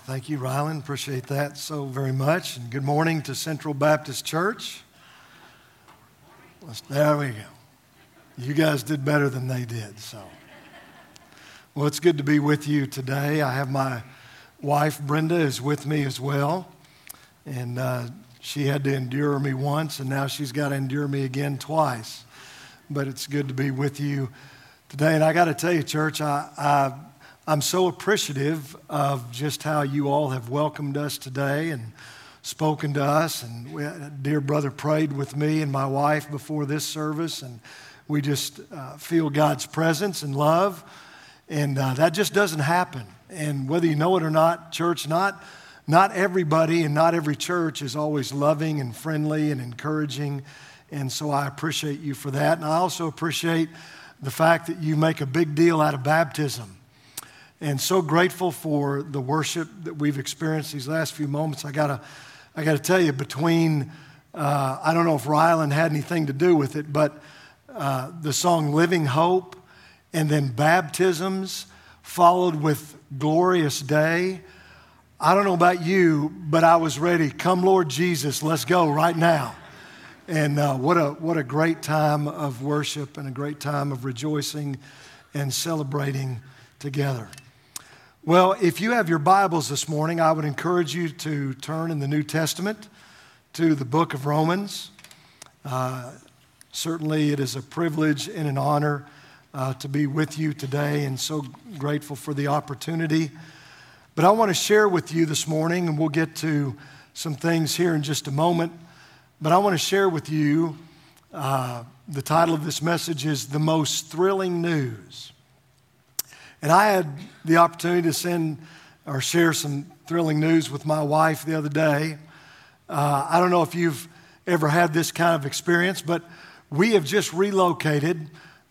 Thank you, Rylan. Appreciate that so very much. And good morning to Central Baptist Church. There we go. You guys did better than they did. Well, it's good to be with you today. I have my wife, Brenda, is with me as well. And she had to endure me once, and now she's got to endure me again twice. But it's good to be with you today. And I got to tell you, church, I'm so appreciative of just how you all have welcomed us today and spoken to us. And a dear brother prayed with me and my wife before this service, and we just feel God's presence and love. And that just doesn't happen. And whether you know it or not, church, not everybody and not every church is always loving and friendly and encouraging. And so I appreciate you for that. And I also appreciate the fact that you make a big deal out of baptism. And so grateful for the worship that we've experienced these last few moments. I gotta tell you, between I don't know if Rylan had anything to do with it, but the song "Living Hope" and then baptisms followed with "Glorious Day." I don't know about you, but I was ready. Come, Lord Jesus, let's go right now. And what a great time of worship and a great time of rejoicing and celebrating together. Well, if you have your Bibles this morning, I would encourage you to turn in the New Testament to the book of Romans. Certainly it is a privilege and an honor to be with you today, and so grateful for the opportunity. But I want to share with you this morning, and we'll get to some things here in just a moment, but I want to share with you, the title of this message is "The Most Thrilling News." And I had the opportunity to share some thrilling news with my wife the other day. I don't know if you've ever had this kind of experience, but we have just relocated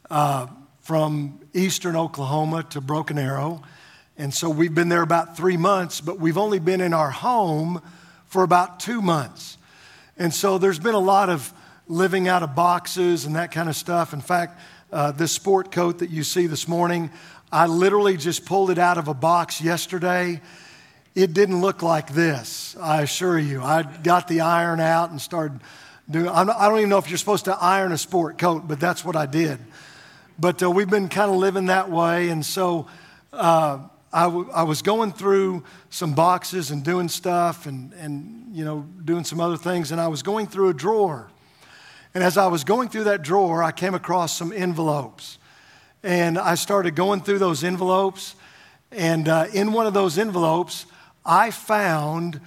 from eastern Oklahoma to Broken Arrow. And so we've been there about 3 months, but we've only been in our home for about 2 months. And so there's been a lot of living out of boxes and that kind of stuff. In fact, this sport coat that you see this morning, I literally just pulled it out of a box yesterday. It didn't look like this, I assure you. I got the iron out and started doing, I don't even know if you're supposed to iron a sport coat, but that's what I did. But we've been kind of living that way. And so I was going through some boxes and doing stuff and doing some other things. And I was going through a drawer. And as I was going through that drawer, I came across some envelopes. And I started going through those envelopes, and in one of those envelopes, I found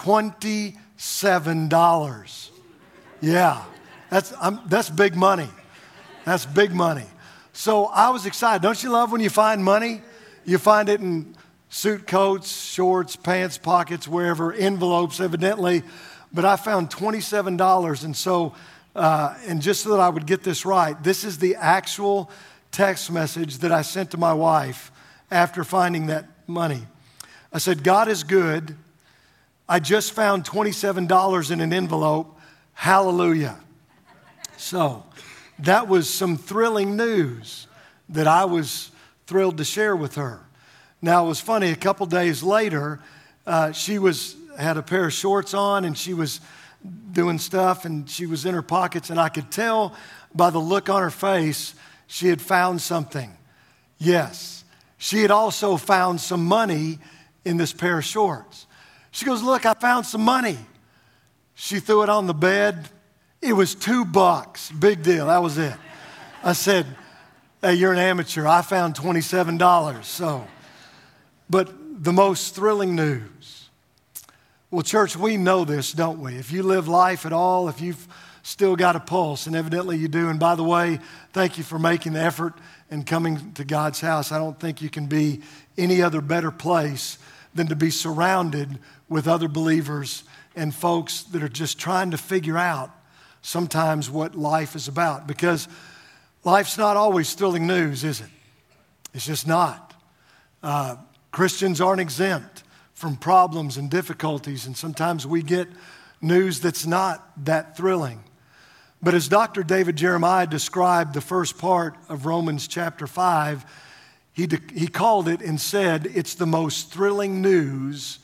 $27. Yeah, that's big money. That's big money. So I was excited. Don't you love when you find money? You find it in suit coats, shorts, pants, pockets, wherever, envelopes evidently. But I found $27, and so, and just so that I would get this right, this is the actual text message that I sent to my wife after finding that money. I said, "God is good. I just found $27 in an envelope. Hallelujah." So that was some thrilling news that I was thrilled to share with her. Now, it was funny, a couple days later, she had a pair of shorts on and she was doing stuff and she was in her pockets, and I could tell by the look on her face she had found something. Yes, she had also found some money in this pair of shorts. She goes, "Look, I found some money." She threw it on the bed. It was $2. Big deal. That was it. I said, "Hey, you're an amateur. I found $27. But the most thrilling news. Well, church, we know this, don't we? If you live life at all, if you've still got a pulse, and evidently you do. And by the way, thank you for making the effort and coming to God's house. I don't think you can be any other better place than to be surrounded with other believers and folks that are just trying to figure out sometimes what life is about. Because life's not always thrilling news, is it? It's just not. Christians aren't exempt from problems and difficulties, and sometimes we get news that's not that thrilling. But as Dr. David Jeremiah described the first part of Romans chapter 5, he called it and said, it's the most thrilling news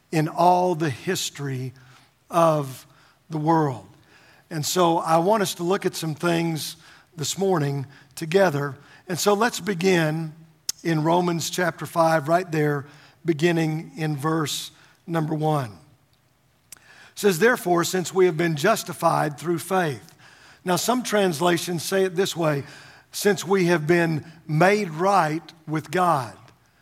in all the history of the world. And so I want us to look at some things this morning together. And so let's begin in Romans chapter 5, right there, beginning in verse number 1. It says, therefore, since we have been justified through faith. Now, some translations say it this way, since we have been made right with God.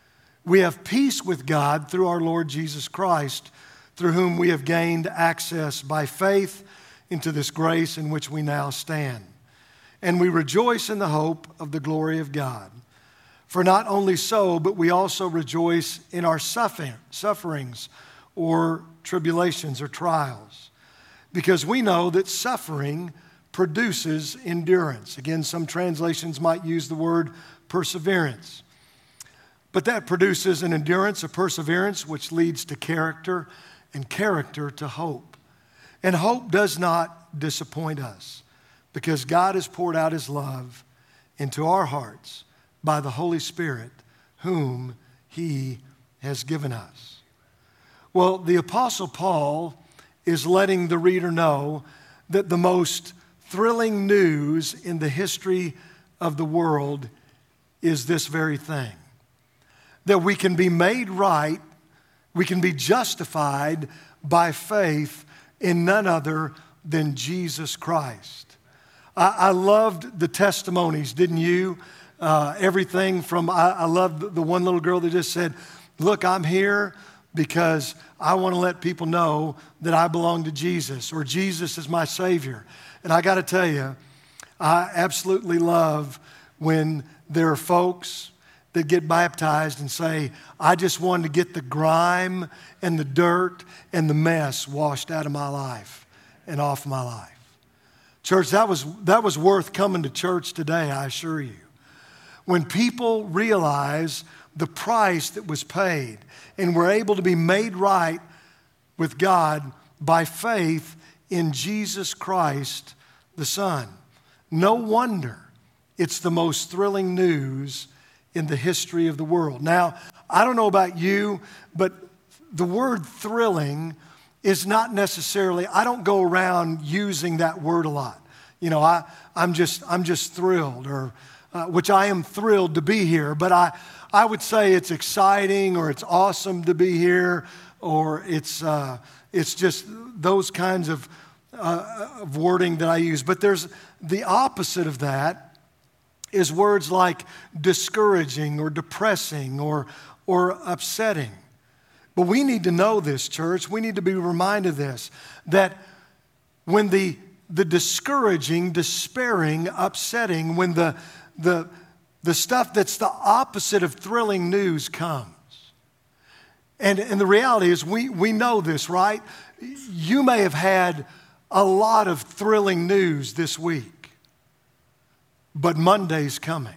We have peace with God through our Lord Jesus Christ, through whom we have gained access by faith into this grace in which we now stand. And we rejoice in the hope of the glory of God. For not only so, but we also rejoice in our sufferings or tribulations or trials, because we know that suffering produces endurance. Again, some translations might use the word perseverance. But that produces an endurance, a perseverance, which leads to character, and character to hope. And hope does not disappoint us, because God has poured out His love into our hearts by the Holy Spirit, whom He has given us. Well, the Apostle Paul is letting the reader know that the most thrilling news in the history of the world is this very thing. That we can be made right, we can be justified by faith in none other than Jesus Christ. I loved the testimonies, didn't you? Everything from, I loved the one little girl that just said, look, I'm here because I want to let people know that I belong to Jesus, or Jesus is my Savior. And I got to tell you, I absolutely love when there are folks that get baptized and say, I just wanted to get the grime and the dirt and the mess washed out of my life and off my life. Church, that was worth coming to church today, I assure you. When people realize the price that was paid and were able to be made right with God by faith in Jesus Christ, the Son. No wonder it's the most thrilling news in the history of the world. Now, I don't know about you, but the word thrilling is not necessarily, I don't go around using that word a lot. You know, I'm just thrilled, or which I am thrilled to be here, but I would say it's exciting, or it's awesome to be here, or it's just those kinds of wording that I use. But there's the opposite of that is words like discouraging or depressing or upsetting. But we need to know this, church. We need to be reminded of this, that when the discouraging, despairing, upsetting, when the stuff that's the opposite of thrilling news comes. And the reality is we know this, right? You may have had a lot of thrilling news this week, but Monday's coming.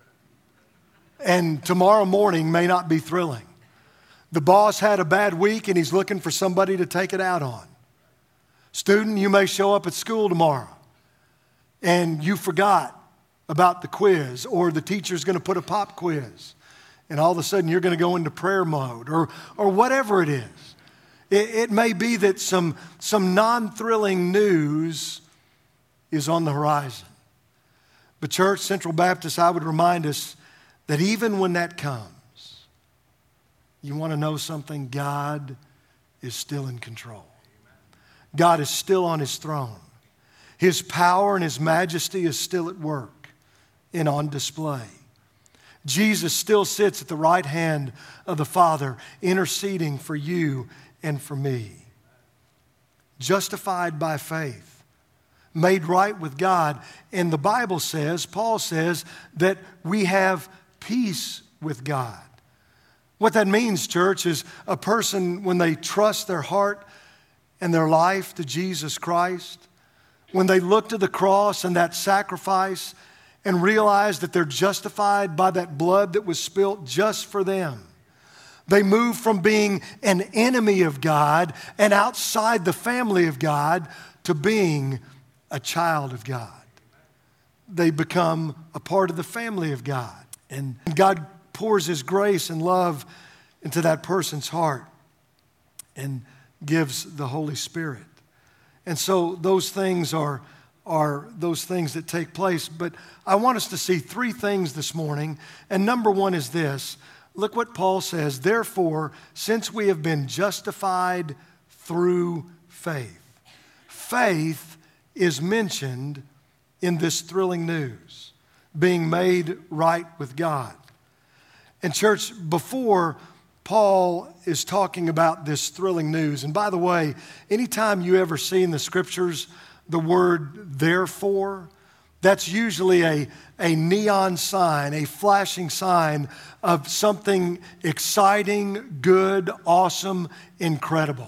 And tomorrow morning may not be thrilling. The boss had a bad week and he's looking for somebody to take it out on. Student, you may show up at school tomorrow and you forgot about the quiz, or the teacher's going to put a pop quiz, and all of a sudden you're going to go into prayer mode, or whatever it is. It may be that some non-thrilling news is on the horizon. But church, Central Baptist, I would remind us that even when that comes, you want to know something? God is still in control. God is still on His throne. His power and His majesty is still at work and on display. Jesus still sits at the right hand of the Father, interceding for you and for me. Justified by faith, made right with God. And the Bible says, Paul says, that we have peace with God. What that means, church, is a person, when they trust their heart and their life to Jesus Christ, when they look to the cross and that sacrifice and realize that they're justified by that blood that was spilt just for them, they move from being an enemy of God and outside the family of God to being a child of God. They become a part of the family of God. And God pours His grace and love into that person's heart. and gives the Holy Spirit. And so those things are those things that take place. But I want us to see three things this morning. And number one is this. Look what Paul says. Therefore, since we have been justified through faith. Faith is mentioned in this thrilling news, being made right with God. And church, before Paul is talking about this thrilling news, and by the way, anytime you ever see in the scriptures the word therefore, that's usually a neon sign, a flashing sign of something exciting, good, awesome, incredible.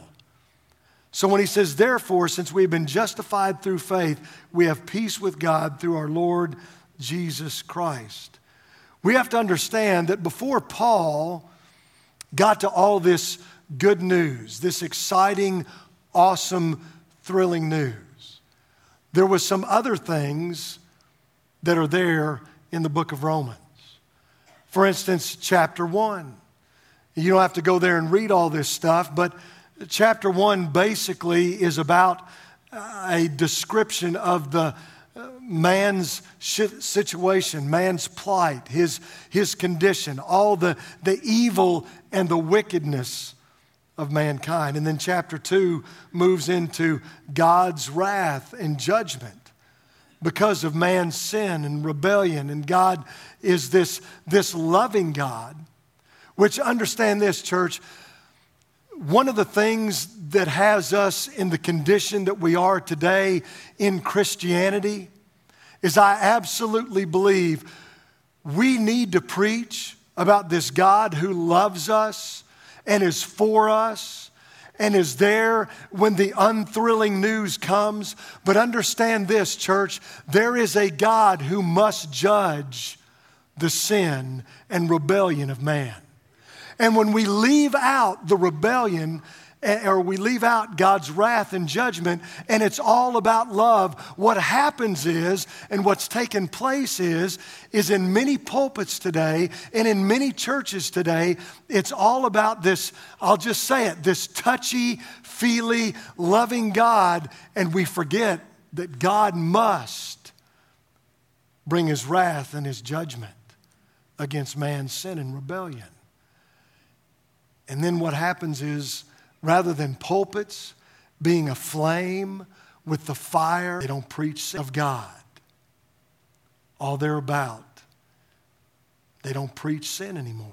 So when he says, therefore, since we've been justified through faith, we have peace with God through our Lord Jesus Christ. We have to understand that before Paul got to all this good news, this exciting, awesome, thrilling news, there was some other things that are there in the book of Romans. For instance, chapter 1. You don't have to go there and read all this stuff, but chapter 1 basically is about a description of the man's situation, man's plight, his condition, all the evil and the wickedness of mankind. And then chapter 2 moves into God's wrath and judgment because of man's sin and rebellion. And God is this loving God, which, understand this, church, one of the things that has us in the condition that we are today in Christianity is I absolutely believe we need to preach about this God who loves us and is for us and is there when the unthrilling news comes. But understand this, church, there is a God who must judge the sin and rebellion of man. And when we leave out the rebellion, or we leave out God's wrath and judgment, and it's all about love, what happens is, and what's taken place is in many pulpits today and in many churches today, it's all about this, I'll just say it, this touchy-feely, loving God, and we forget that God must bring His wrath and His judgment against man's sin and rebellion. And then what happens is, rather than pulpits being aflame with the fire, they don't preach of God. All they're about, they don't preach sin anymore.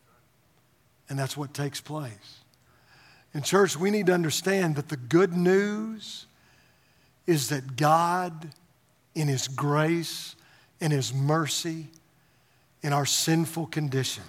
And that's what takes place. In church, we need to understand that the good news is that God, in His grace, in His mercy, in our sinful condition,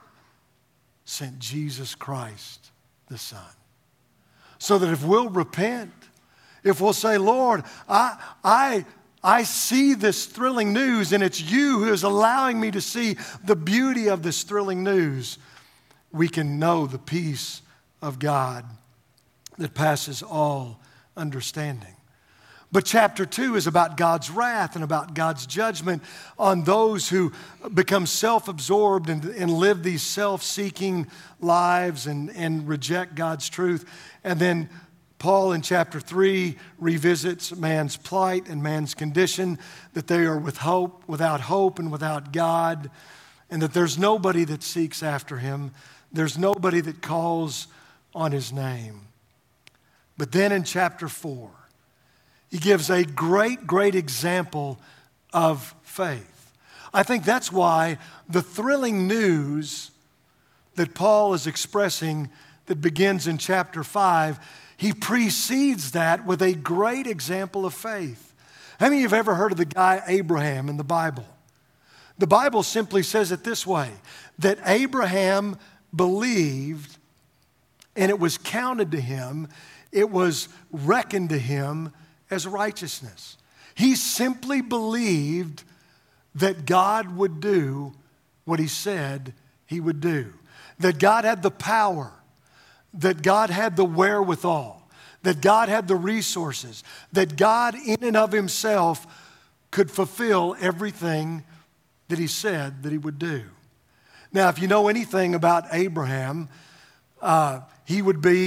sent Jesus Christ, the Son. So that if we'll repent, if we'll say, Lord, I see this thrilling news, and it's you who is allowing me to see the beauty of this thrilling news, we can know the peace of God that passes all understanding. But chapter 2 is about God's wrath and about God's judgment on those who become self-absorbed and live these self-seeking lives and reject God's truth. And then Paul in chapter 3 revisits man's plight and man's condition, that they are without hope and without God, and that there's nobody that seeks after Him. There's nobody that calls on His name. But then in chapter 4, he gives a great, great example of faith. I think that's why the thrilling news that Paul is expressing that begins in chapter 5, he precedes that with a great example of faith. How many of you have ever heard of the guy Abraham in the Bible? The Bible simply says it this way, that Abraham believed and it was counted to him, it was reckoned to him as righteousness. He simply believed that God would do what He said He would do. That God had the power, that God had the wherewithal, that God had the resources, that God in and of Himself could fulfill everything that He said that He would do. Now, if you know anything about Abraham, he would be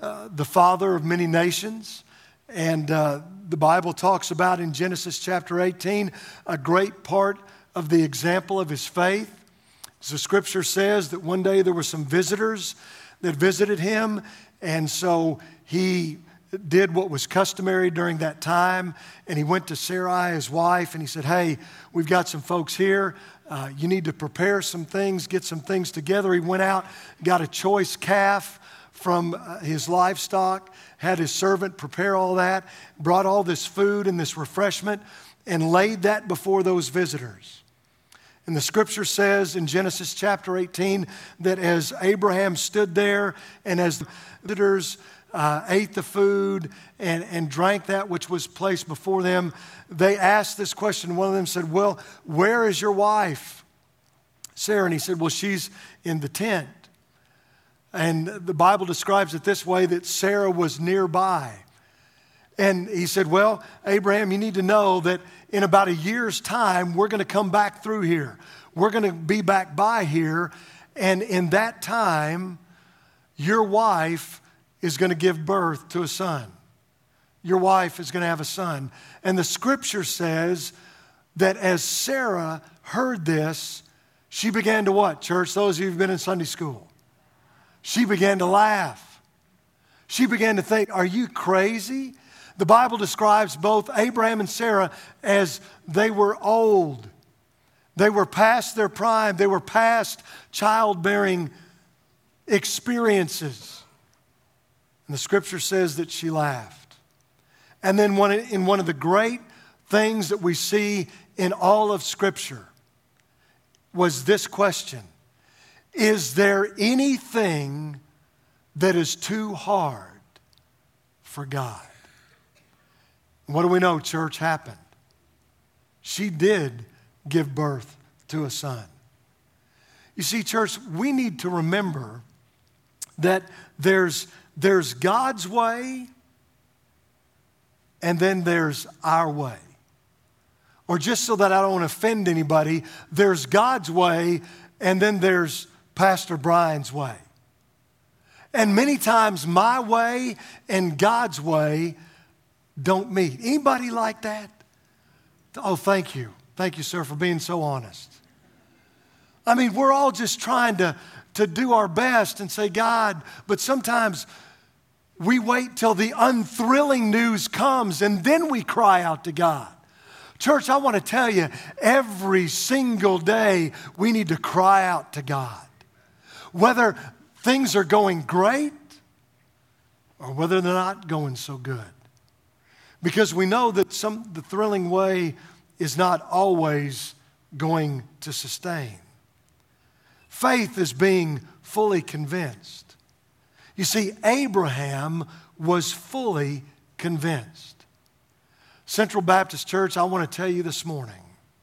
the father of many nations. And the Bible talks about in Genesis chapter 18 a great part of the example of his faith. As the scripture says that one day there were some visitors that visited him, and so he did what was customary during that time, and he went to Sarai, his wife, and he said, hey, we've got some folks here. You need to prepare some things, get some things together. He went out, got a choice calf from his livestock, had his servant prepare all that, brought all this food and this refreshment, and laid that before those visitors. And the scripture says in Genesis chapter 18 that as Abraham stood there and as the visitors ate the food and drank that which was placed before them, they asked this question. One of them said, well, where is your wife, Sarah? And he said, well, she's in the tent. And the Bible describes it this way, that Sarah was nearby. And he said, well, Abraham, you need to know that in about a year's time, we're going to come back through here. We're going to be back by here. And in that time, your wife is going to give birth to a son. Your wife is going to have a son. And the scripture says that as Sarah heard this, she began to what, church? Those of you who've been in Sunday school. She began to laugh. She began to think, are you crazy? The Bible describes both Abraham and Sarah as they were old. They were past their prime. They were past childbearing experiences. And the scripture says that she laughed. And then in one of the great things that we see in all of Scripture was this question: is there anything that is too hard for God? What do we know, church, happened? She did give birth to a son. You see, church, we need to remember that there's God's way and then there's our way. Or just so that I don't offend anybody, there's God's way and then there's Pastor Brian's way. And many times my way and God's way don't meet. Anybody like that? Oh, thank you. Thank you, sir, for being so honest. I mean, we're all just trying to do our best and say, God, but sometimes we wait till the unthrilling news comes and then we cry out to God. Church, I want to tell you, every single day we need to cry out to God. Whether things are going great or whether they're not going so good. Because we know that the thrilling way is not always going to sustain. Faith is being fully convinced. You see, Abraham was fully convinced. Central Baptist Church, I want to tell you this morning,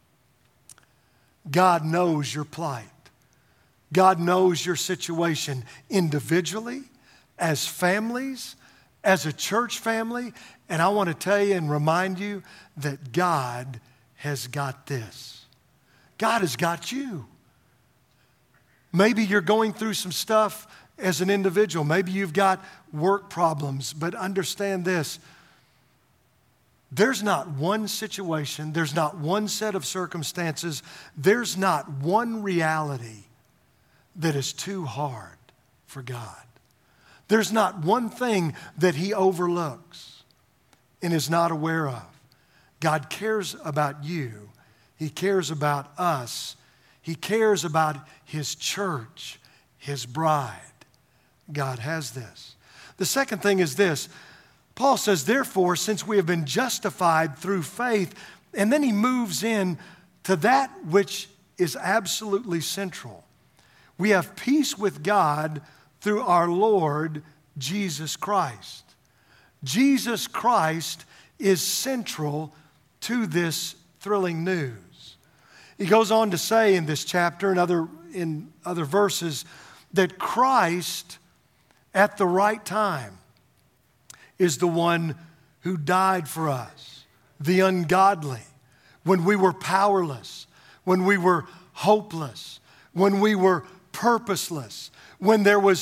God knows your plight. God knows your situation individually, as families, as a church family. And I want to tell you and remind you that God has got this. God has got you. Maybe you're going through some stuff as an individual. Maybe you've got work problems, but understand this. There's not one situation, there's not one set of circumstances, there's not one reality that is too hard for God. There's not one thing that He overlooks and is not aware of. God cares about you. He cares about us. He cares about His church, His bride. God has this. The second thing is this. Paul says, therefore, since we have been justified through faith, and then he moves in to that which is absolutely central. We have peace with God through our Lord Jesus Christ. Jesus Christ is central to this thrilling news. He goes on to say in this chapter and in other verses that Christ at the right time is the one who died for us, the ungodly, when we were powerless, when we were hopeless, when we were purposeless, when there was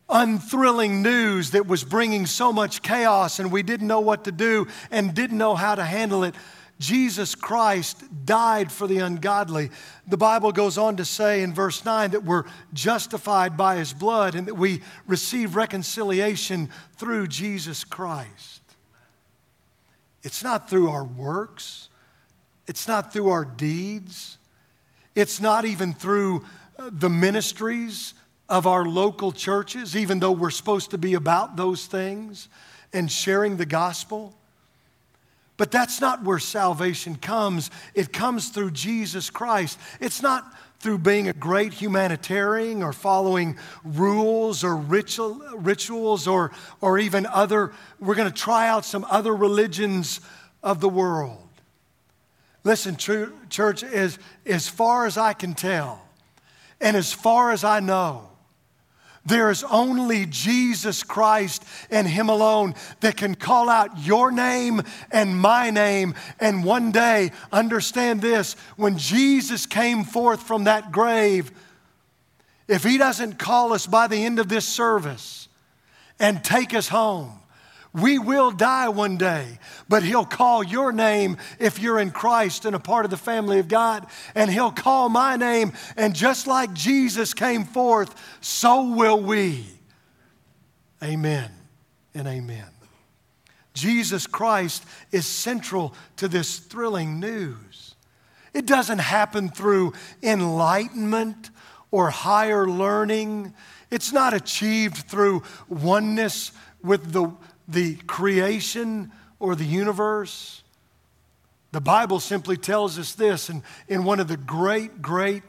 unthrilling news that was bringing so much chaos and we didn't know what to do and didn't know how to handle it. Jesus Christ died for the ungodly. The Bible goes on to say in verse 9 that we're justified by His blood and that we receive reconciliation through Jesus Christ. It's not through our works. It's not through our deeds. It's not even through the ministries of our local churches, even though we're supposed to be about those things and sharing the gospel. But that's not where salvation comes. It comes through Jesus Christ. It's not through being a great humanitarian or following rules or rituals or even other, we're going to try out some other religions of the world. Listen, church, as far as I can tell and as far as I know, there is only Jesus Christ and Him alone that can call out your name and my name. And one day, understand this, when Jesus came forth from that grave, if He doesn't call us by the end of this service and take us home, we will die one day, but He'll call your name if you're in Christ and a part of the family of God, and He'll call my name, and just like Jesus came forth, so will we. Amen and amen. Jesus Christ is central to this thrilling news. It doesn't happen through enlightenment or higher learning. It's not achieved through oneness with the creation or the universe. The Bible simply tells us this in one of the great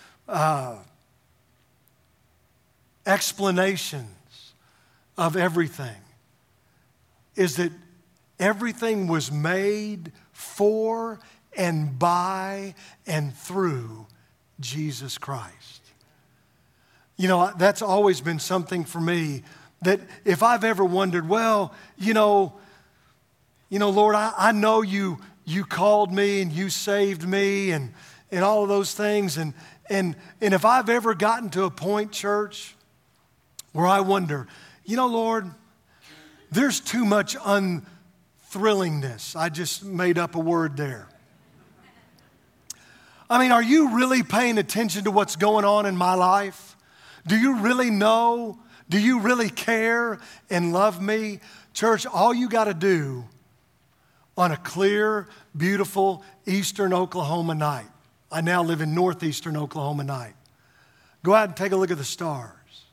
explanations of everything, is that everything was made for and by and through Jesus Christ. You know, that's always been something for me, that if I've ever wondered, well, you know, Lord, I know you called me and you saved me and all of those things. And if I've ever gotten to a point, church, where I wonder, you know, Lord, there's too much unthrillingness. I just made up a word there. I mean, are you really paying attention to what's going on in my life? Do you really know? Do you really care and love me? Church, all you got to do on a clear, beautiful eastern Oklahoma night. I now live in northeastern Oklahoma night. Go out and take a look at the stars.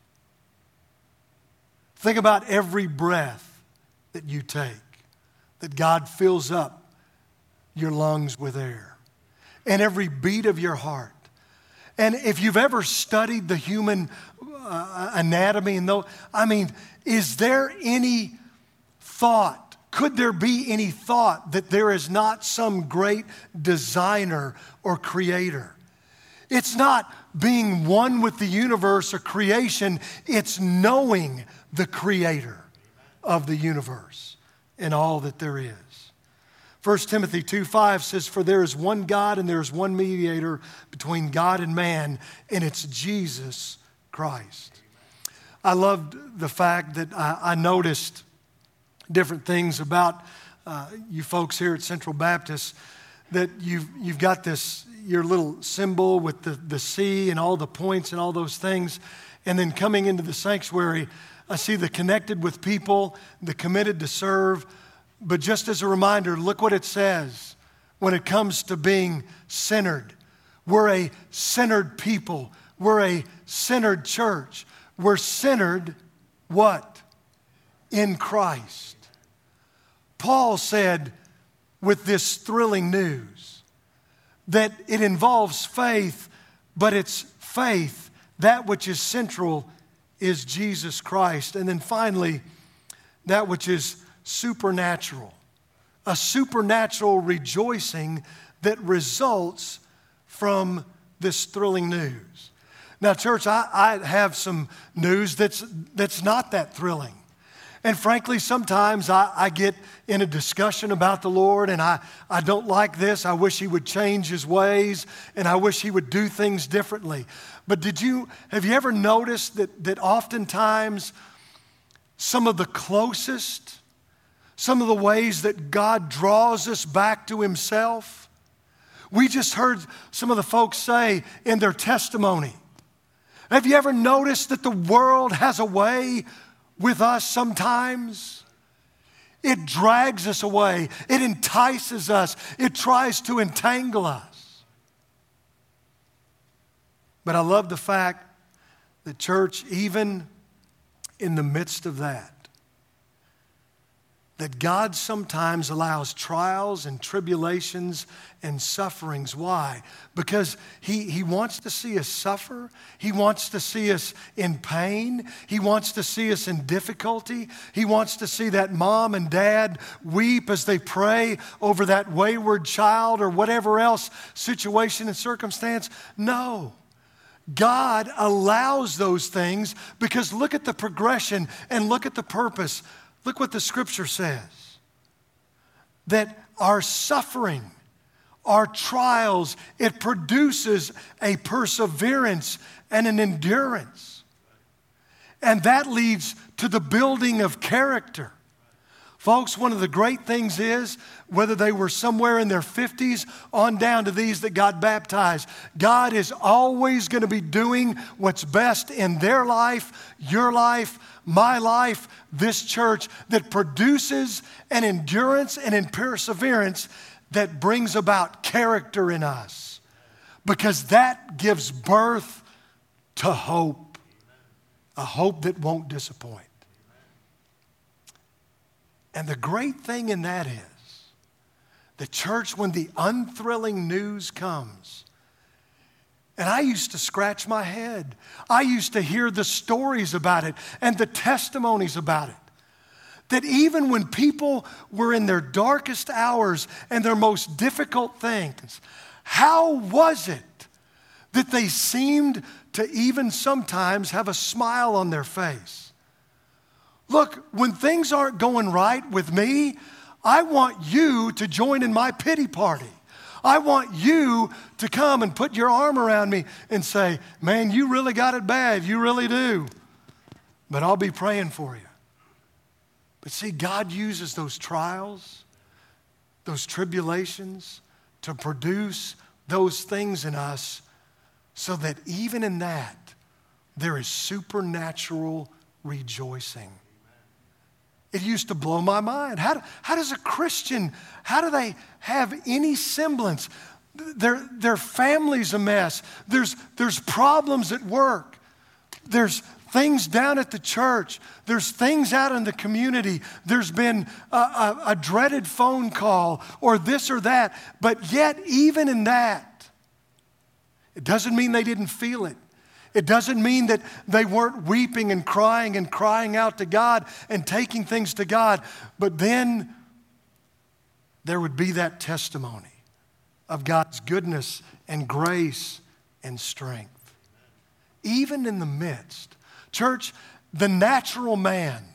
Think about every breath that you take, that God fills up your lungs with air, and every beat of your heart. And if you've ever studied the human anatomy, is there any thought, could there be any thought that there is not some great designer or creator? It's not being one with the universe or creation, it's knowing the creator of the universe and all that there is. 1 Timothy 2:5 says, "For there is one God and there is one mediator between God and man, and it's Jesus Christ." I loved the fact that I noticed different things about you folks here at Central Baptist, that you've got this, your little symbol with the C and all the points and all those things. And then coming into the sanctuary, I see the connected with people, the committed to serve. But just as a reminder, look what it says when it comes to being centered. We're a centered people. We're a centered church. We're centered, what? In Christ. Paul said with this thrilling news that it involves faith, but it's faith. That which is central is Jesus Christ. And then finally, that which is supernatural. A supernatural rejoicing that results from this thrilling news. Now, church, I have some news that's not that thrilling. And frankly, sometimes I get in a discussion about the Lord and I don't like this. I wish He would change His ways and I wish He would do things differently. But have you ever noticed that oftentimes some of the closest, some of the ways that God draws us back to Himself, we just heard some of the folks say in their testimony. Have you ever noticed that the world has a way with us sometimes? It drags us away. It entices us. It tries to entangle us. But I love the fact that, church, even in the midst of that God sometimes allows trials and tribulations and sufferings. Why? Because He wants to see us suffer. He wants to see us in pain. He wants to see us in difficulty. He wants to see that mom and dad weep as they pray over that wayward child or whatever else situation and circumstance. No. God allows those things because look at the progression and look at the purpose. Look what the Scripture says, that our suffering, our trials, it produces a perseverance and an endurance. And that leads to the building of character. Folks, one of the great things is, whether they were somewhere in their 50s on down to these that got baptized, God is always going to be doing what's best in their life, your life, my life, this church, that produces an endurance and an perseverance that brings about character in us. Because that gives birth to hope, a hope that won't disappoint. And the great thing in that is, the church, when the unthrilling news comes, and I used to scratch my head. I used to hear the stories about it and the testimonies about it. That even when people were in their darkest hours and their most difficult things, how was it that they seemed to even sometimes have a smile on their face? Look, when things aren't going right with me, I want you to join in my pity party. I want you to come and put your arm around me and say, man, you really got it bad. You really do. But I'll be praying for you. But see, God uses those trials, those tribulations to produce those things in us so that even in that, there is supernatural rejoicing. It used to blow my mind. How does a Christian, how do they have any semblance? Their family's a mess. There's problems at work. There's things down at the church. There's things out in the community. There's been a dreaded phone call or this or that. But yet, even in that, it doesn't mean they didn't feel it. It doesn't mean that they weren't weeping and crying out to God and taking things to God. But then there would be that testimony of God's goodness and grace and strength. Even in the midst. Church, the natural man,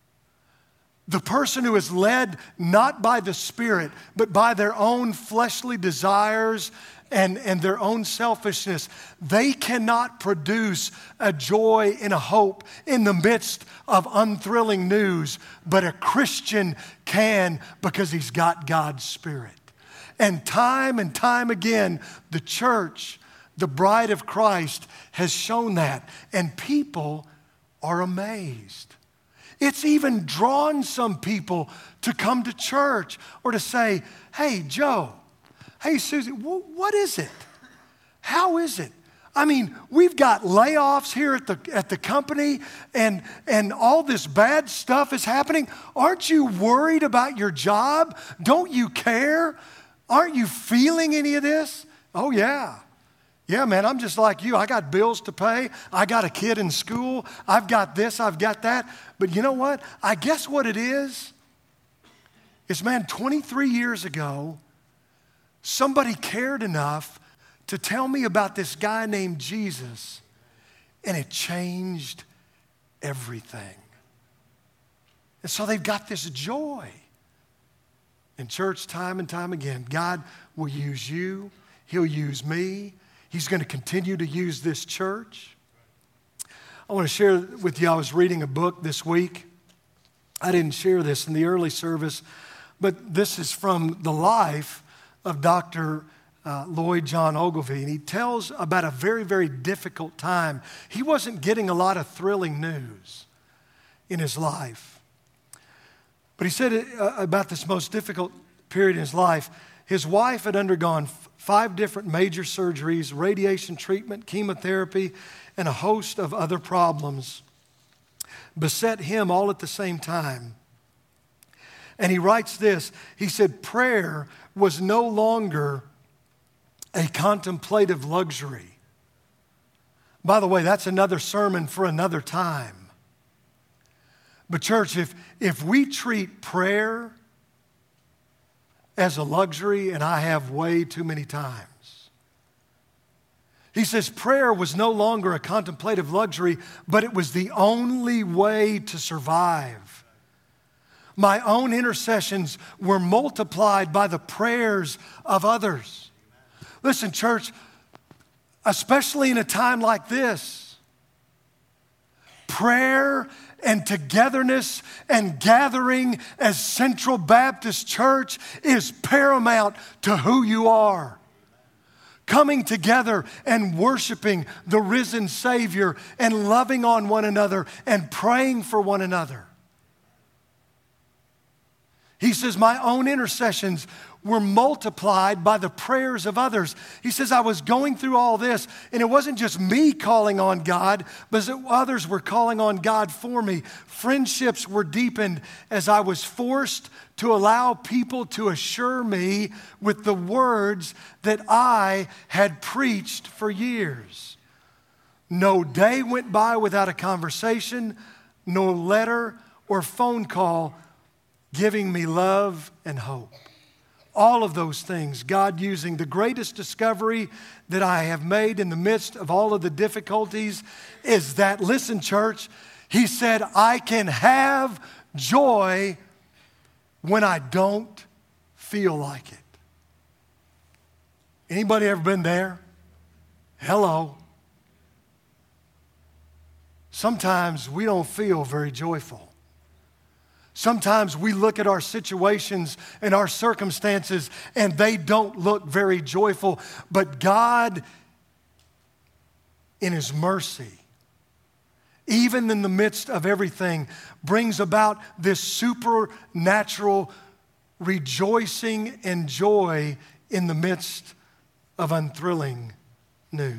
the person who is led not by the Spirit, but by their own fleshly desires and their own selfishness, they cannot produce a joy and a hope in the midst of unthrilling news, but a Christian can because he's got God's Spirit. And time again, the church, the bride of Christ, has shown that, and people are amazed. It's even drawn some people to come to church or to say, hey, Joe, hey, Susie, what is it? How is it? I mean, we've got layoffs here at the company and all this bad stuff is happening. Aren't you worried about your job? Don't you care? Aren't you feeling any of this? Oh, yeah. Yeah, man, I'm just like you. I got bills to pay. I got a kid in school. I've got this, I've got that. But you know what? I guess what it is, man, 23 years ago, somebody cared enough to tell me about this guy named Jesus, and it changed everything. And so they've got this joy. In church, time and time again, God will use you. He'll use me. He's going to continue to use this church. I want to share with you, I was reading a book this week. I didn't share this in the early service, but this is from the life of Dr. Lloyd John Ogilvie, and he tells about a very, very difficult time. He wasn't getting a lot of thrilling news in his life. But he said about this most difficult period in his life, his wife had undergone 5 different major surgeries, radiation treatment, chemotherapy, and a host of other problems beset him all at the same time. And he writes this, he said, prayer was no longer a contemplative luxury. By the way, that's another sermon for another time. But church, if we treat prayer as a luxury, and I have way too many times, he says prayer was no longer a contemplative luxury, but it was the only way to survive. My own intercessions were multiplied by the prayers of others. Listen, church, especially in a time like this, prayer and togetherness and gathering as Central Baptist Church is paramount to who you are. Coming together and worshiping the risen Savior and loving on one another and praying for one another. He says, my own intercessions were multiplied by the prayers of others. He says, I was going through all this, and it wasn't just me calling on God, but others were calling on God for me. Friendships were deepened as I was forced to allow people to assure me with the words that I had preached for years. No day went by without a conversation, no letter or phone call giving me love and hope. All of those things, God using the greatest discovery that I have made in the midst of all of the difficulties is that, listen, church, he said, I can have joy when I don't feel like it. Anybody ever been there? Hello. Sometimes we don't feel very joyful. Sometimes we look at our situations and our circumstances and they don't look very joyful. But God, in His mercy, even in the midst of everything, brings about this supernatural rejoicing and joy in the midst of unthrilling news.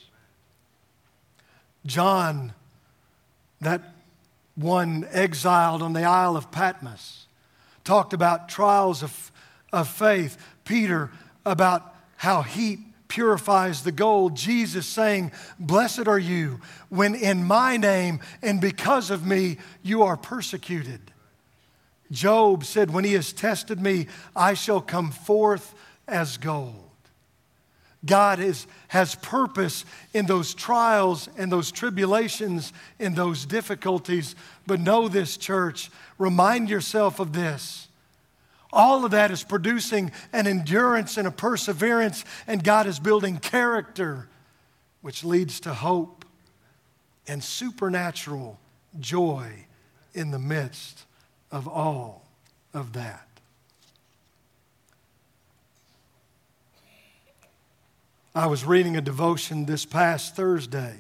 John, that one exiled on the Isle of Patmos, talked about trials of faith. Peter, about how heat purifies the gold. Jesus saying, blessed are you when in my name and because of me you are persecuted. Job said, when he has tested me, I shall come forth as gold. God has purpose in those trials and those tribulations, in those difficulties. But know this, church, remind yourself of this. All of that is producing an endurance and a perseverance, and God is building character, which leads to hope and supernatural joy in the midst of all of that. I was reading a devotion this past Thursday,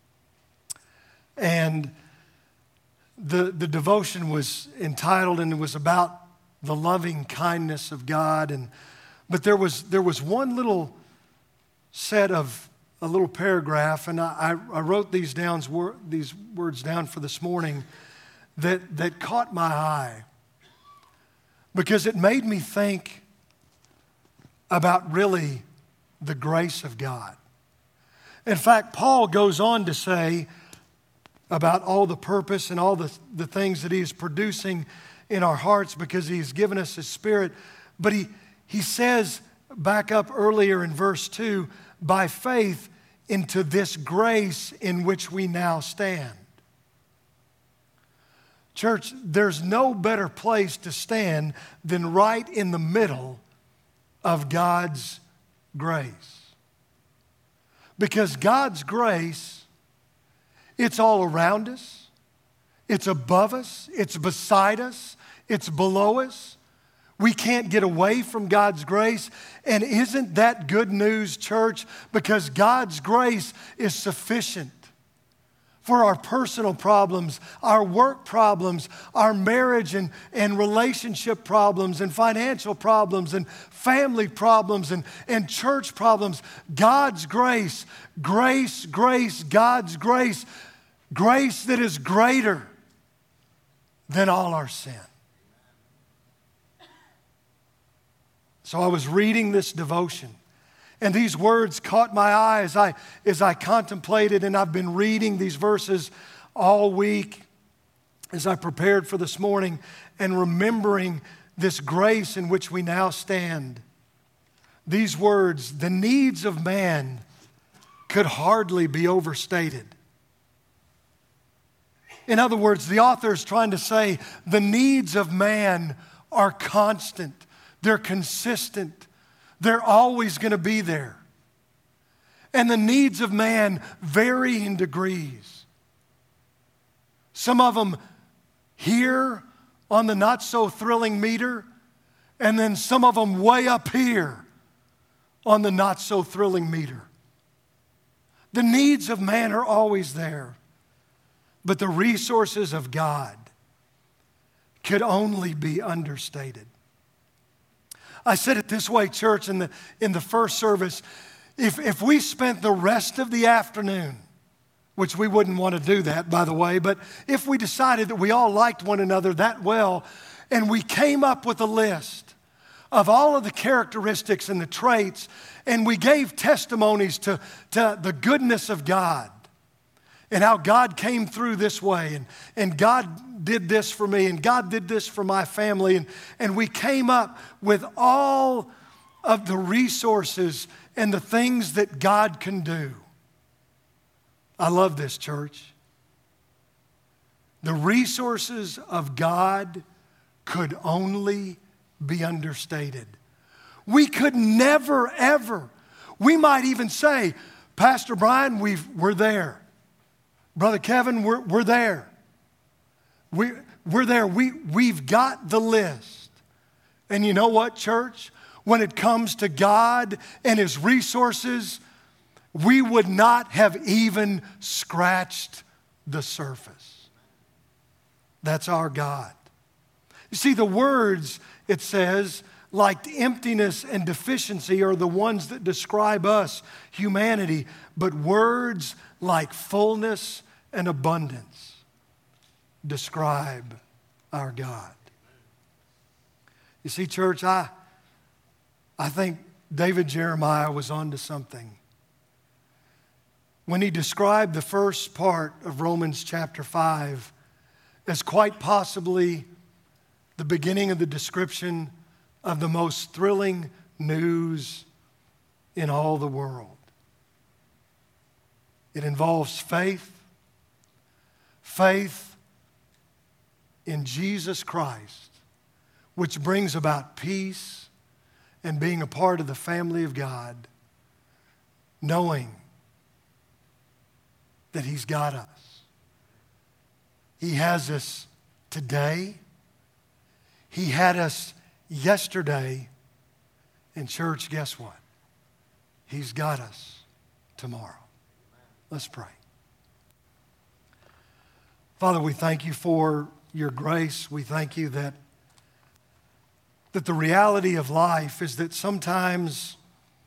and the devotion was entitled, and it was about the loving kindness of God. But there was one little set of a little paragraph, and I wrote these words down for this morning that caught my eye because it made me think about really the grace of God. In fact, Paul goes on to say about all the purpose and all the things that he is producing in our hearts because he's given us his Spirit. But he says back up earlier in verse 2, by faith into this grace in which we now stand. Church, there's no better place to stand than right in the middle of God's grace. Because God's grace, it's all around us, it's above us, it's beside us, it's below us. We can't get away from God's grace. And isn't that good news, church? Because God's grace is sufficient for our personal problems, our work problems, our marriage and relationship problems and financial problems and family problems and church problems. God's grace, grace, grace, God's grace, grace that is greater than all our sin. So I was reading this devotion, and these words caught my eye as I contemplated, and I've been reading these verses all week as I prepared for this morning and remembering this grace in which we now stand. These words, the needs of man could hardly be overstated. In other words, the author is trying to say the needs of man are constant. They're consistent. They're always going to be there. And the needs of man vary in degrees. Some of them here on the not so thrilling meter, and then some of them way up here on the not so thrilling meter. The needs of man are always there, but the resources of God could only be understated. I said it this way, church, in the first service. If we spent the rest of the afternoon, which we wouldn't want to do that, by the way, but if we decided that we all liked one another that well, and we came up with a list of all of the characteristics and the traits, and we gave testimonies to the goodness of God, and how God came through this way, and God did this for me, and God did this for my family, and we came up with all of the resources and the things that God can do. I love this, church. The resources of God could only be understated. We could never, ever. We might even say, Pastor Brian, we're there. Brother Kevin, we're there. We're there. We've got the list. And you know what, church? When it comes to God and His resources, we would not have even scratched the surface. That's our God. You see, the words, it says, like emptiness and deficiency are the ones that describe us, humanity, but words like fullness and abundance describe our God. You see, church, I think David Jeremiah was onto something when he described the first part of Romans chapter 5 as quite possibly the beginning of the description of the most thrilling news in all the world. It involves faith in Jesus Christ, which brings about peace and being a part of the family of God, knowing that He's got us. He has us today. He had us yesterday. And church, guess what? He's got us tomorrow. Let's pray. Father, we thank You for Your grace. We thank You that the reality of life is that sometimes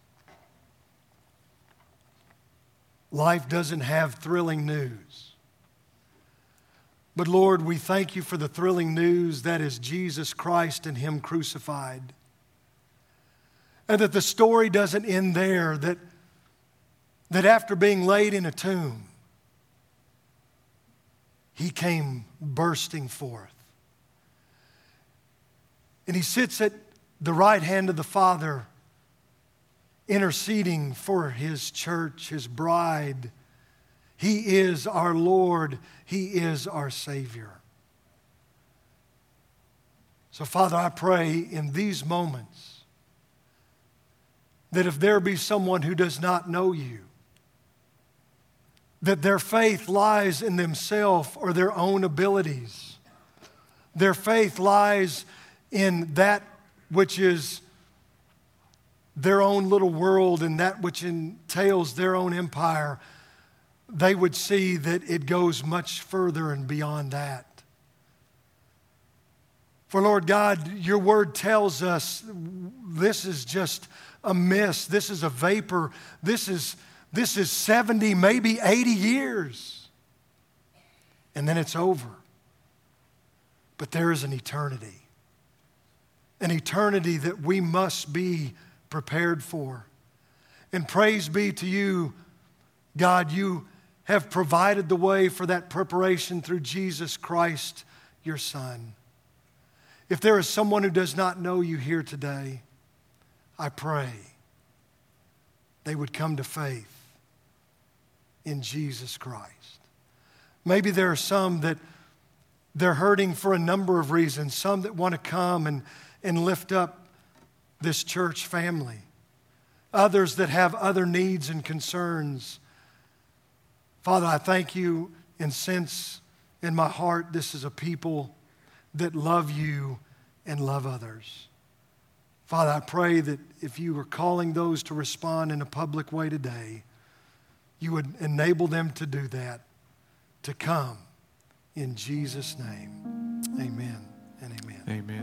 life doesn't have thrilling news. But Lord, we thank You for the thrilling news that is Jesus Christ and Him crucified. And that the story doesn't end there, that after being laid in a tomb, He came bursting forth. And He sits at the right hand of the Father, interceding for His church, His bride. He is our Lord. He is our Savior. So, Father, I pray in these moments that if there be someone who does not know you, that their faith lies in themselves or their own abilities. Their faith lies in that which is their own little world and that which entails their own empire. They would see that it goes much further and beyond that. For Lord God, your word tells us this is just a mist. This is a vapor. This is 70, maybe 80 years. And then it's over. But there is an eternity that we must be prepared for. And praise be to you, God, you have provided the way for that preparation through Jesus Christ, your Son. If there is someone who does not know you here today, I pray they would come to faith in Jesus Christ. Maybe there are some that they're hurting for a number of reasons, some that want to come and lift up this church family, others that have other needs and concerns. Father, I thank you and sense in my heart this is a people that love you and love others. Father, I pray that if you are calling those to respond in a public way today, you would enable them to do that, to come in Jesus' name. Amen and amen. Amen.